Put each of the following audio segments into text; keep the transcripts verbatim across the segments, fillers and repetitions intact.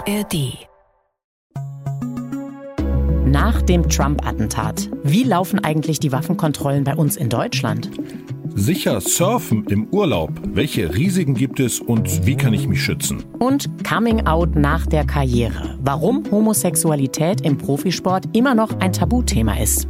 A R D. Nach dem Trump-Attentat, wie laufen eigentlich die Waffenkontrollen bei uns in Deutschland? Sicher surfen im Urlaub. Welche Risiken gibt es und wie kann ich mich schützen? Und Coming Out nach der Karriere. Warum Homosexualität im Profisport immer noch ein Tabuthema ist.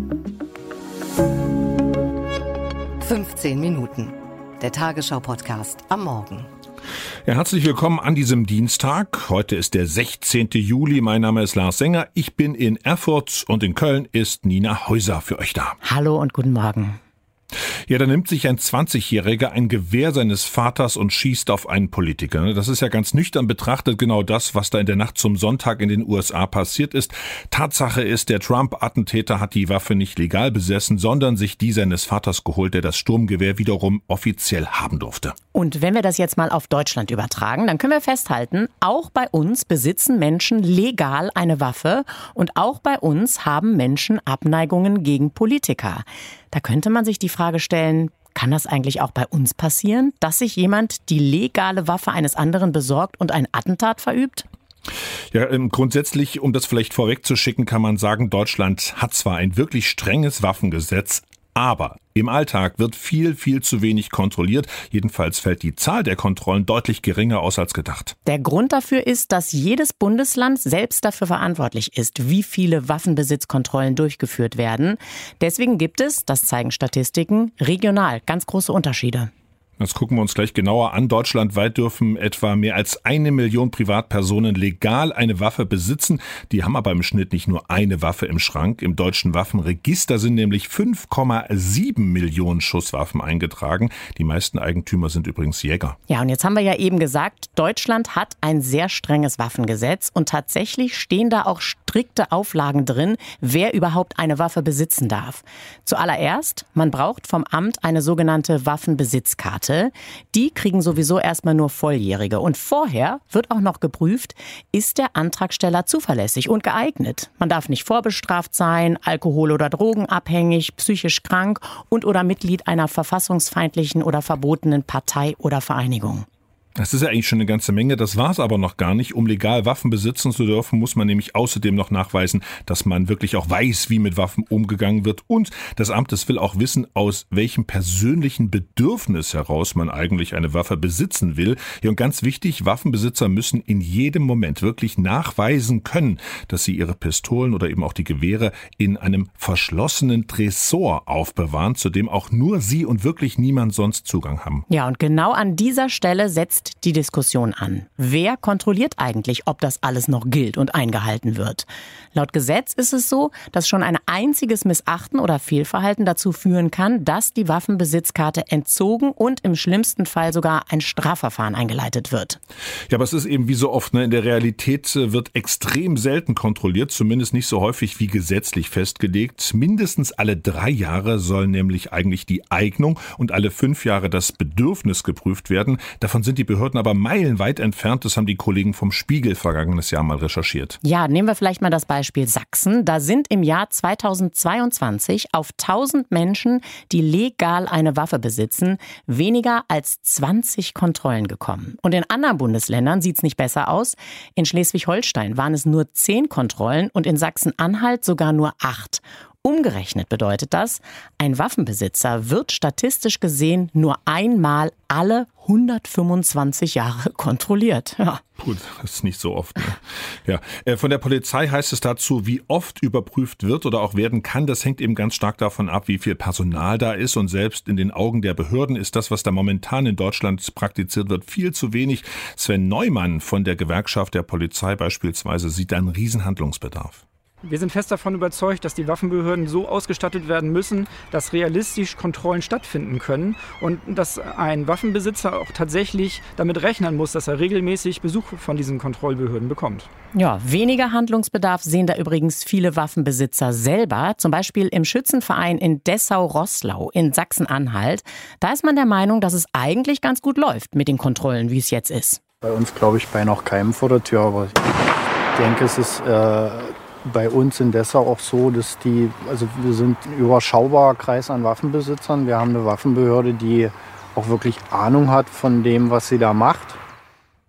fünfzehn Minuten. Der Tagesschau-Podcast am Morgen. Ja, herzlich willkommen an diesem Dienstag. Heute ist der sechzehnten Juli. Mein Name ist Lars Sänger. Ich bin in Erfurt und in Köln ist Nina Häuser für euch da. Hallo und guten Morgen. Ja, da nimmt sich ein zwanzigjähriger ein Gewehr seines Vaters und schießt auf einen Politiker. Das ist ja ganz nüchtern betrachtet genau das, was da in der Nacht zum Sonntag in den U S A passiert ist. Tatsache ist, der Trump-Attentäter hat die Waffe nicht legal besessen, sondern sich die seines Vaters geholt, der das Sturmgewehr wiederum offiziell haben durfte. Und wenn wir das jetzt mal auf Deutschland übertragen, dann können wir festhalten, auch bei uns besitzen Menschen legal eine Waffe und auch bei uns haben Menschen Abneigungen gegen Politiker. Da könnte man sich die Frage stellen, kann das eigentlich auch bei uns passieren, dass sich jemand die legale Waffe eines anderen besorgt und ein Attentat verübt? Ja, grundsätzlich, um das vielleicht vorwegzuschicken, kann man sagen, Deutschland hat zwar ein wirklich strenges Waffengesetz, aber im Alltag wird viel, viel zu wenig kontrolliert. Jedenfalls fällt die Zahl der Kontrollen deutlich geringer aus als gedacht. Der Grund dafür ist, dass jedes Bundesland selbst dafür verantwortlich ist, wie viele Waffenbesitzkontrollen durchgeführt werden. Deswegen gibt es, das zeigen Statistiken, regional ganz große Unterschiede. Das gucken wir uns gleich genauer an. Deutschlandweit dürfen etwa mehr als eine Million Privatpersonen legal eine Waffe besitzen. Die haben aber im Schnitt nicht nur eine Waffe im Schrank. Im deutschen Waffenregister sind nämlich fünf Komma sieben Millionen Schusswaffen eingetragen. Die meisten Eigentümer sind übrigens Jäger. Ja, und jetzt haben wir ja eben gesagt, Deutschland hat ein sehr strenges Waffengesetz und tatsächlich stehen da auch strikte Auflagen drin, wer überhaupt eine Waffe besitzen darf. Zuallererst, man braucht vom Amt eine sogenannte Waffenbesitzkarte. Die kriegen sowieso erstmal nur Volljährige. Und vorher wird auch noch geprüft, ist der Antragsteller zuverlässig und geeignet. Man darf nicht vorbestraft sein, alkohol- oder drogenabhängig, psychisch krank und oder Mitglied einer verfassungsfeindlichen oder verbotenen Partei oder Vereinigung. Das ist ja eigentlich schon eine ganze Menge, das war es aber noch gar nicht. Um legal Waffen besitzen zu dürfen, muss man nämlich außerdem noch nachweisen, dass man wirklich auch weiß, wie mit Waffen umgegangen wird. Und das Amt, das will auch wissen, aus welchem persönlichen Bedürfnis heraus man eigentlich eine Waffe besitzen will. Ja, und ganz wichtig, Waffenbesitzer müssen in jedem Moment wirklich nachweisen können, dass sie ihre Pistolen oder eben auch die Gewehre in einem verschlossenen Tresor aufbewahren, zu dem auch nur sie und wirklich niemand sonst Zugang haben. Ja, und genau an dieser Stelle setzt die Diskussion an. Wer kontrolliert eigentlich, ob das alles noch gilt und eingehalten wird? Laut Gesetz ist es so, dass schon ein einziges Missachten oder Fehlverhalten dazu führen kann, dass die Waffenbesitzkarte entzogen und im schlimmsten Fall sogar ein Strafverfahren eingeleitet wird. Ja, aber es ist eben wie so oft, ne? In der Realität wird extrem selten kontrolliert, zumindest nicht so häufig wie gesetzlich festgelegt. Mindestens alle drei Jahre soll nämlich eigentlich die Eignung und alle fünf Jahre das Bedürfnis geprüft werden. Davon sind die Behörden aber meilenweit entfernt. Das haben die Kollegen vom Spiegel vergangenes Jahr mal recherchiert. Ja, nehmen wir vielleicht mal das Beispiel Sachsen. Da sind im Jahr zweitausendzweiundzwanzig auf tausend Menschen, die legal eine Waffe besitzen, weniger als zwanzig Kontrollen gekommen. Und in anderen Bundesländern sieht es nicht besser aus. In Schleswig-Holstein waren es nur zehn Kontrollen und in Sachsen-Anhalt sogar nur acht. Umgerechnet bedeutet das, ein Waffenbesitzer wird statistisch gesehen nur einmal alle hundertfünfundzwanzig Jahre kontrolliert. Ja. Gut, das ist nicht so oft. Ne? Ja, äh, von der Polizei heißt es dazu, wie oft überprüft wird oder auch werden kann. Das hängt eben ganz stark davon ab, wie viel Personal da ist. Und selbst in den Augen der Behörden ist das, was da momentan in Deutschland praktiziert wird, viel zu wenig. Sven Neumann von der Gewerkschaft der Polizei beispielsweise sieht da einen riesen Handlungsbedarf. Wir sind fest davon überzeugt, dass die Waffenbehörden so ausgestattet werden müssen, dass realistisch Kontrollen stattfinden können und dass ein Waffenbesitzer auch tatsächlich damit rechnen muss, dass er regelmäßig Besuch von diesen Kontrollbehörden bekommt. Ja, weniger Handlungsbedarf sehen da übrigens viele Waffenbesitzer selber. Zum Beispiel im Schützenverein in Dessau-Roßlau in Sachsen-Anhalt. Da ist man der Meinung, dass es eigentlich ganz gut läuft mit den Kontrollen, wie es jetzt ist. Bei uns glaube ich bei noch keinem vor der Tür, aber ich denke, es ist äh bei uns in Dessau auch so, dass die, also wir sind ein überschaubarer Kreis an Waffenbesitzern. Wir haben eine Waffenbehörde, die auch wirklich Ahnung hat von dem, was sie da macht.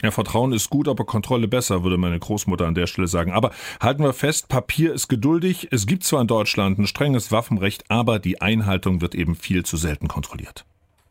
Ja, Vertrauen ist gut, aber Kontrolle besser, würde meine Großmutter an der Stelle sagen. Aber halten wir fest, Papier ist geduldig. Es gibt zwar in Deutschland ein strenges Waffenrecht, aber die Einhaltung wird eben viel zu selten kontrolliert.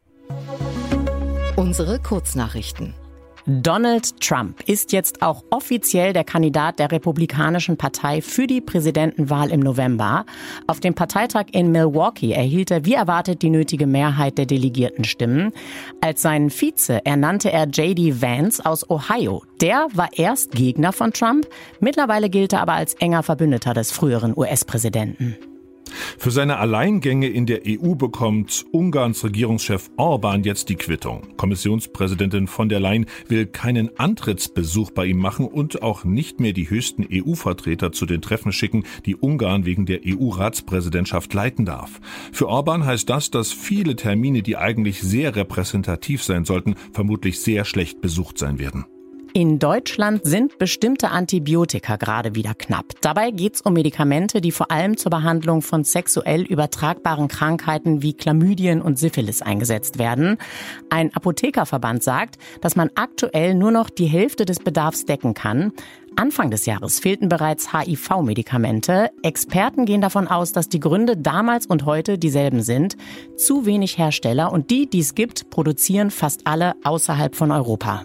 Unsere Kurznachrichten. Donald Trump ist jetzt auch offiziell der Kandidat der Republikanischen Partei für die Präsidentenwahl im November. Auf dem Parteitag in Milwaukee erhielt er wie erwartet die nötige Mehrheit der Delegiertenstimmen. Als seinen Vize ernannte er J D Vance aus Ohio. Der war erst Gegner von Trump, mittlerweile gilt er aber als enger Verbündeter des früheren U S-Präsidenten. Für seine Alleingänge in der E U bekommt Ungarns Regierungschef Orbán jetzt die Quittung. Kommissionspräsidentin von der Leyen will keinen Antrittsbesuch bei ihm machen und auch nicht mehr die höchsten E U-Vertreter zu den Treffen schicken, die Ungarn wegen der E U-Ratspräsidentschaft leiten darf. Für Orbán heißt das, dass viele Termine, die eigentlich sehr repräsentativ sein sollten, vermutlich sehr schlecht besucht sein werden. In Deutschland sind bestimmte Antibiotika gerade wieder knapp. Dabei geht es um Medikamente, die vor allem zur Behandlung von sexuell übertragbaren Krankheiten wie Chlamydien und Syphilis eingesetzt werden. Ein Apothekerverband sagt, dass man aktuell nur noch die Hälfte des Bedarfs decken kann. Anfang des Jahres fehlten bereits H I V-Medikamente. Experten gehen davon aus, dass die Gründe damals und heute dieselben sind. Zu wenig Hersteller und die, die es gibt, produzieren fast alle außerhalb von Europa.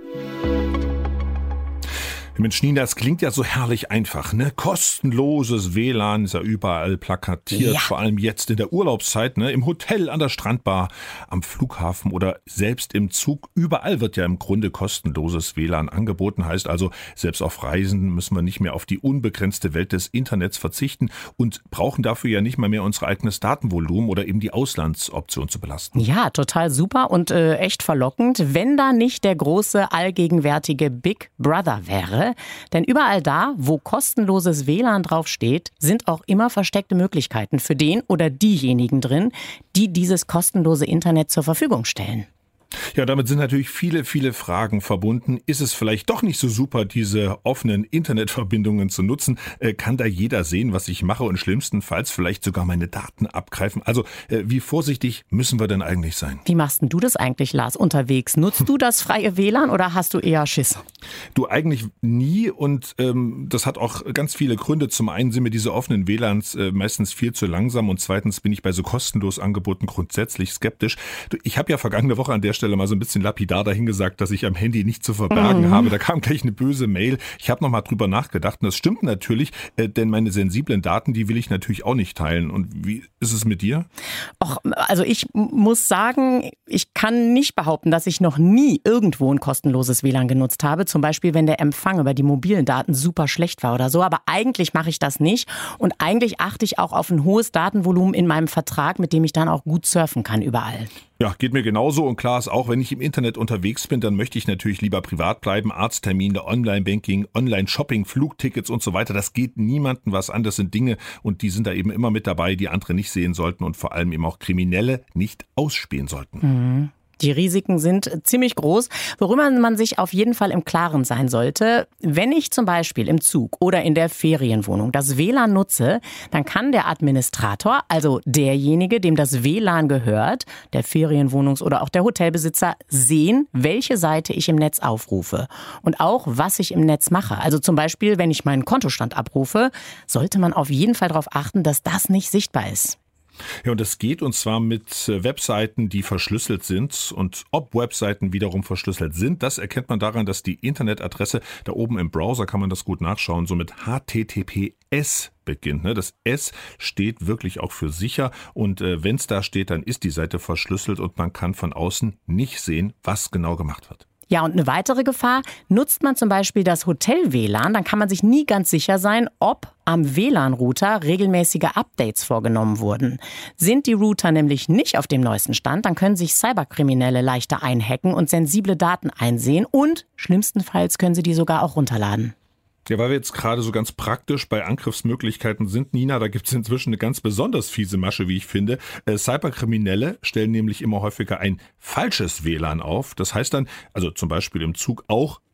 Mensch, Nina, das klingt ja so herrlich einfach, ne? Kostenloses W L A N ist ja überall plakatiert, ja. Vor allem jetzt in der Urlaubszeit, ne? Im Hotel, an der Strandbar, am Flughafen oder selbst im Zug. Überall wird ja im Grunde kostenloses W L A N angeboten. Heißt also, selbst auf Reisen müssen wir nicht mehr auf die unbegrenzte Welt des Internets verzichten und brauchen dafür ja nicht mal mehr unser eigenes Datenvolumen oder eben die Auslandsoption zu belasten. Ja, total super und äh, echt verlockend, wenn da nicht der große, allgegenwärtige Big Brother wäre. Denn überall da, wo kostenloses W L A N draufsteht, sind auch immer versteckte Möglichkeiten für den oder diejenigen drin, die dieses kostenlose Internet zur Verfügung stellen. Ja, damit sind natürlich viele, viele Fragen verbunden. Ist es vielleicht doch nicht so super, diese offenen Internetverbindungen zu nutzen? Äh, kann da jeder sehen, was ich mache und schlimmstenfalls vielleicht sogar meine Daten abgreifen? Also, äh, wie vorsichtig müssen wir denn eigentlich sein? Wie machst denn du das eigentlich, Lars, unterwegs? Nutzt du das freie W L A N oder hast du eher Schiss? Du, eigentlich nie und ähm, das hat auch ganz viele Gründe. Zum einen sind mir diese offenen W L A Ns äh, meistens viel zu langsam und zweitens bin ich bei so kostenlos Angeboten grundsätzlich skeptisch. Du, ich habe ja vergangene Woche an der Stelle mal so ein bisschen lapidar dahingesagt, dass ich am Handy nicht zu verbergen mhm. habe. Da kam gleich eine böse Mail. Ich habe nochmal drüber nachgedacht und das stimmt natürlich, äh, denn meine sensiblen Daten, die will ich natürlich auch nicht teilen. Und wie ist es mit dir? Och, also ich muss sagen, ich kann nicht behaupten, dass ich noch nie irgendwo ein kostenloses W L A N genutzt habe. Zum Beispiel, wenn der Empfang über die mobilen Daten super schlecht war oder so. Aber eigentlich mache ich das nicht. Und eigentlich achte ich auch auf ein hohes Datenvolumen in meinem Vertrag, mit dem ich dann auch gut surfen kann überall. Ja, geht mir genauso und klar ist auch, wenn ich im Internet unterwegs bin, dann möchte ich natürlich lieber privat bleiben. Arzttermine, Online-Banking, Online-Shopping, Flugtickets und so weiter. Das geht niemandem was an. Das sind Dinge und die sind da eben immer mit dabei, die andere nicht sehen sollten und vor allem eben auch Kriminelle nicht ausspähen sollten. Mhm. Die Risiken sind ziemlich groß, worüber man sich auf jeden Fall im Klaren sein sollte. Wenn ich zum Beispiel im Zug oder in der Ferienwohnung das W L A N nutze, dann kann der Administrator, also derjenige, dem das W L A N gehört, der Ferienwohnungs- oder auch der Hotelbesitzer, sehen, welche Seite ich im Netz aufrufe und auch, was ich im Netz mache. Also zum Beispiel, wenn ich meinen Kontostand abrufe, sollte man auf jeden Fall darauf achten, dass das nicht sichtbar ist. Ja, und das geht und zwar mit Webseiten, die verschlüsselt sind. Und ob Webseiten wiederum verschlüsselt sind, das erkennt man daran, dass die Internetadresse, da oben im Browser kann man das gut nachschauen, so mit H T T P S beginnt. Das S steht wirklich auch für sicher und wenn es da steht, dann ist die Seite verschlüsselt und man kann von außen nicht sehen, was genau gemacht wird. Ja, und eine weitere Gefahr, nutzt man zum Beispiel das Hotel-W L A N, dann kann man sich nie ganz sicher sein, ob am W L A N-Router regelmäßige Updates vorgenommen wurden. Sind die Router nämlich nicht auf dem neuesten Stand, dann können sich Cyberkriminelle leichter einhacken und sensible Daten einsehen und schlimmstenfalls können sie die sogar auch runterladen. Ja, weil wir jetzt gerade so ganz praktisch bei Angriffsmöglichkeiten sind, Nina, da gibt es inzwischen eine ganz besonders fiese Masche, wie ich finde. Äh, Cyberkriminelle stellen nämlich immer häufiger ein falsches W L A N auf. Das heißt dann, also zum Beispiel im Zug auch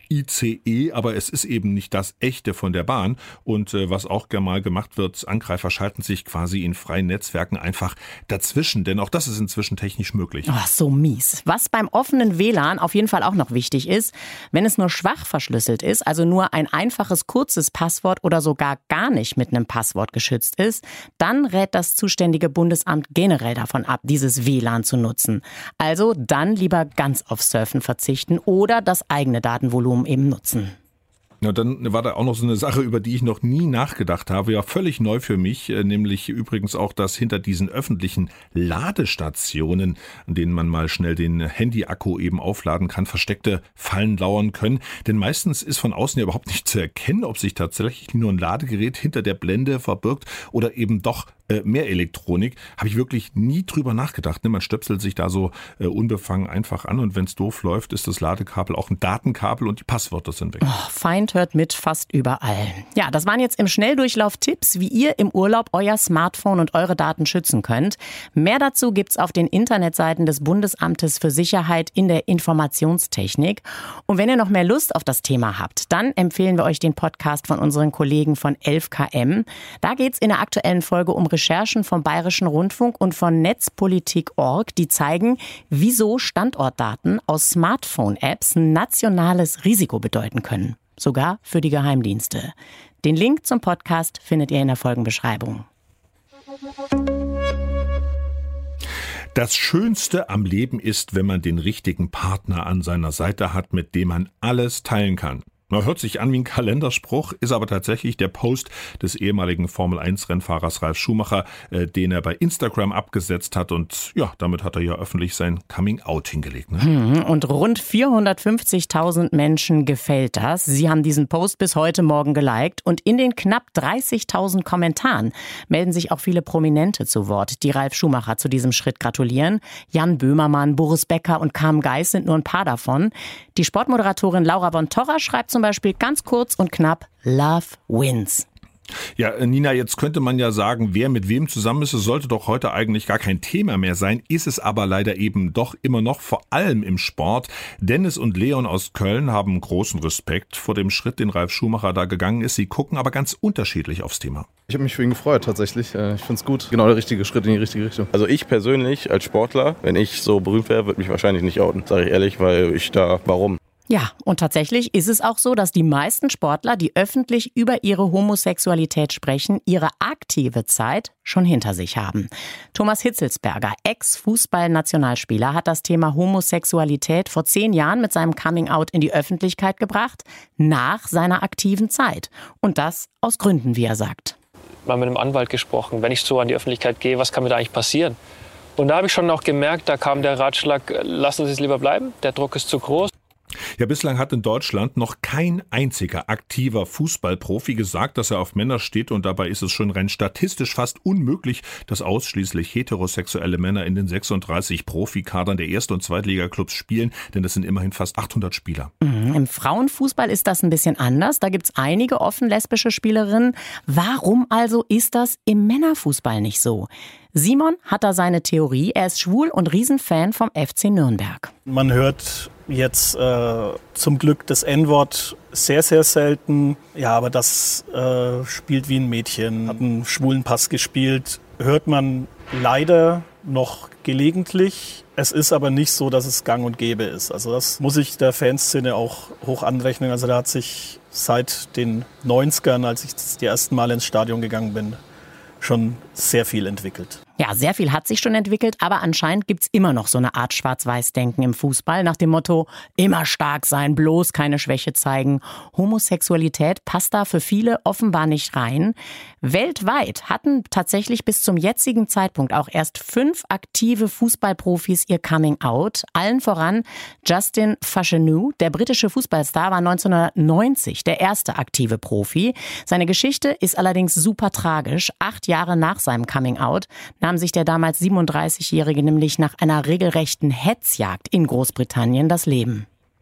I C E, aber es ist eben nicht das echte von der Bahn. Und äh, was auch gerne mal gemacht wird, Angreifer schalten sich quasi in freien Netzwerken einfach dazwischen, denn auch das ist inzwischen technisch möglich. Oh, so mies. Was beim offenen W L A N auf jeden Fall auch noch wichtig ist, wenn es nur schwach verschlüsselt ist, also nur ein einfaches kurzes Passwort oder sogar gar nicht mit einem Passwort geschützt ist, dann rät das zuständige Bundesamt generell davon ab, dieses W L A N zu nutzen. Also dann lieber ganz auf Surfen verzichten oder das eigene Datenvolumen eben nutzen. Ja, dann war da auch noch so eine Sache, über die ich noch nie nachgedacht habe, ja völlig neu für mich, nämlich übrigens auch, dass hinter diesen öffentlichen Ladestationen, an denen man mal schnell den Handy-Akku eben aufladen kann, versteckte Fallen lauern können. Denn meistens ist von außen ja überhaupt nicht zu erkennen, ob sich tatsächlich nur ein Ladegerät hinter der Blende verbirgt oder eben doch äh, mehr Elektronik. Habe ich wirklich nie drüber nachgedacht. Ne? Man stöpselt sich da so äh, unbefangen einfach an und wenn es doof läuft, ist das Ladekabel auch ein Datenkabel und die Passwörter sind weg. Oh, Feind hört mit fast überall. Ja, das waren jetzt im Schnelldurchlauf Tipps, wie ihr im Urlaub euer Smartphone und eure Daten schützen könnt. Mehr dazu gibt's auf den Internetseiten des Bundesamtes für Sicherheit in der Informationstechnik. Und wenn ihr noch mehr Lust auf das Thema habt, dann empfehlen wir euch den Podcast von unseren Kollegen von elf K M. Da geht's in der aktuellen Folge um Recherchen vom Bayerischen Rundfunk und von Netzpolitik Punkt org, die zeigen, wieso Standortdaten aus Smartphone-Apps ein nationales Risiko bedeuten können. Sogar für die Geheimdienste. Den Link zum Podcast findet ihr in der Folgenbeschreibung. Das Schönste am Leben ist, wenn man den richtigen Partner an seiner Seite hat, mit dem man alles teilen kann. Na, hört sich an wie ein Kalenderspruch, ist aber tatsächlich der Post des ehemaligen Formel eins Rennfahrers Ralf Schumacher, äh, den er bei Instagram abgesetzt hat. Und ja, damit hat er ja öffentlich sein Coming-out hingelegt. Ne? Und rund vierhundertfünfzigtausend Menschen gefällt das. Sie haben diesen Post bis heute Morgen geliked. Und in den knapp dreißigtausend Kommentaren melden sich auch viele Prominente zu Wort, die Ralf Schumacher zu diesem Schritt gratulieren. Jan Böhmermann, Boris Becker und Carmen Geis sind nur ein paar davon. Die Sportmoderatorin Laura von Torra schreibt zum Beispiel ganz kurz und knapp: Love wins. Ja, Nina, jetzt könnte man ja sagen, wer mit wem zusammen ist, es sollte doch heute eigentlich gar kein Thema mehr sein, ist es aber leider eben doch immer noch, vor allem im Sport. Dennis und Leon aus Köln haben großen Respekt vor dem Schritt, den Ralf Schumacher da gegangen ist. Sie gucken aber ganz unterschiedlich aufs Thema. Ich habe mich für ihn gefreut, tatsächlich. Ich finde es gut. Genau der richtige Schritt in die richtige Richtung. Also ich persönlich als Sportler, wenn ich so berühmt wäre, würde mich wahrscheinlich nicht outen, sage ich ehrlich, weil ich da, warum? Ja, und tatsächlich ist es auch so, dass die meisten Sportler, die öffentlich über ihre Homosexualität sprechen, ihre aktive Zeit schon hinter sich haben. Thomas Hitzelsberger, Ex-Fußball-Nationalspieler, hat das Thema Homosexualität vor zehn Jahren mit seinem Coming-out in die Öffentlichkeit gebracht, nach seiner aktiven Zeit. Und das aus Gründen, wie er sagt. Mal mit einem Anwalt gesprochen, wenn ich so an die Öffentlichkeit gehe, was kann mir da eigentlich passieren? Und da habe ich schon auch gemerkt, da kam der Ratschlag, lassen Sie es lieber bleiben, der Druck ist zu groß. Ja, bislang hat in Deutschland noch kein einziger aktiver Fußballprofi gesagt, dass er auf Männer steht, und dabei ist es schon rein statistisch fast unmöglich, dass ausschließlich heterosexuelle Männer in den sechsunddreißig Profikadern der Erst- und Zweitligaklubs spielen, denn das sind immerhin fast achthundert Spieler. Mhm. Im Frauenfußball ist das ein bisschen anders, da gibt's einige offen lesbische Spielerinnen. Warum also ist das im Männerfußball nicht so? Simon hat da seine Theorie, er ist schwul und Riesenfan vom F C Nürnberg. Man hört jetzt äh, zum Glück das En-Wort sehr, sehr selten. Ja, aber das äh, spielt wie ein Mädchen, hat einen schwulen Pass gespielt. Hört man leider noch gelegentlich. Es ist aber nicht so, dass es gang und gäbe ist. Also das muss ich der Fanszene auch hoch anrechnen. Also da hat sich seit den neunzigern, als ich das die ersten Mal ins Stadion gegangen bin, schon sehr viel entwickelt. Ja, sehr viel hat sich schon entwickelt, aber anscheinend gibt's immer noch so eine Art Schwarz-Weiß-Denken im Fußball nach dem Motto, immer stark sein, bloß keine Schwäche zeigen. Homosexualität passt da für viele offenbar nicht rein. Weltweit hatten tatsächlich bis zum jetzigen Zeitpunkt auch erst fünf aktive Fußballprofis ihr Coming-out. Allen voran Justin Fashanu, der britische Fußballstar, war neunzehnhundertneunzig der erste aktive Profi. Seine Geschichte ist allerdings super tragisch. Acht Jahre nach seinem Coming-out nahm sich der damals siebenunddreißigjährige nämlich nach einer regelrechten Hetzjagd in Großbritannien das Leben.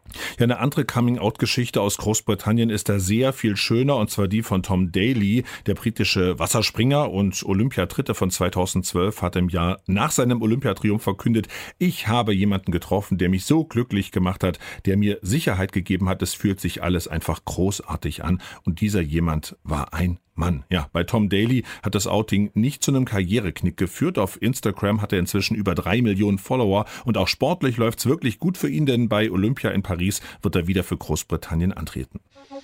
Ja, eine andere Coming-out-Geschichte aus Großbritannien ist da sehr viel schöner, und zwar die von Tom Daley. Der britische Wasserspringer und Olympiadritte von zweitausendzwölf hat im Jahr nach seinem Olympiatriumph verkündet: Ich habe jemanden getroffen, der mich so glücklich gemacht hat, der mir Sicherheit gegeben hat. Es fühlt sich alles einfach großartig an. Und dieser jemand war ein Mann. Ja, bei Tom Daley hat das Outing nicht zu einem Karriereknick geführt. Auf Instagram hat er inzwischen über drei Millionen Follower, und auch sportlich läuft's wirklich gut für ihn, denn bei Olympia in Paris wird er wieder für Großbritannien antreten.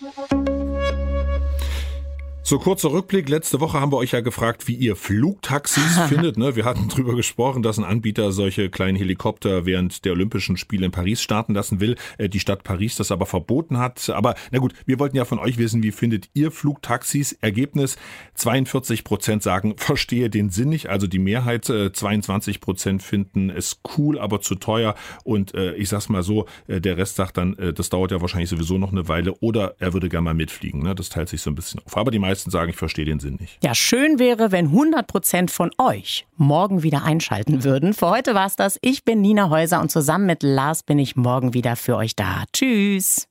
So, kurzer Rückblick. Letzte Woche haben wir euch ja gefragt, wie ihr Flugtaxis findet. Ne? Wir hatten drüber gesprochen, dass ein Anbieter solche kleinen Helikopter während der Olympischen Spiele in Paris starten lassen will. Die Stadt Paris das aber verboten hat. Aber na gut, wir wollten ja von euch wissen, wie findet ihr Flugtaxis? Ergebnis: zweiundvierzig Prozent sagen, verstehe den Sinn nicht. Also die Mehrheit, zweiundzwanzig Prozent finden es cool, aber zu teuer. Und äh, ich sag's mal so, äh, der Rest sagt dann, äh, das dauert ja wahrscheinlich sowieso noch eine Weile. Oder er würde gerne mal mitfliegen. Ne? Das teilt sich so ein bisschen auf. Aber die meisten sagen, ich verstehe den Sinn nicht. Ja, schön wäre, wenn hundert Prozent von euch morgen wieder einschalten würden. Für heute war's das. Ich bin Nina Häuser und zusammen mit Lars bin ich morgen wieder für euch da. Tschüss.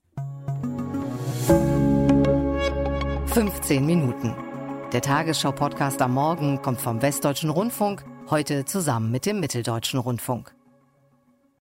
fünfzehn Minuten. Der Tagesschau-Podcast am Morgen kommt vom Westdeutschen Rundfunk, heute zusammen mit dem Mitteldeutschen Rundfunk.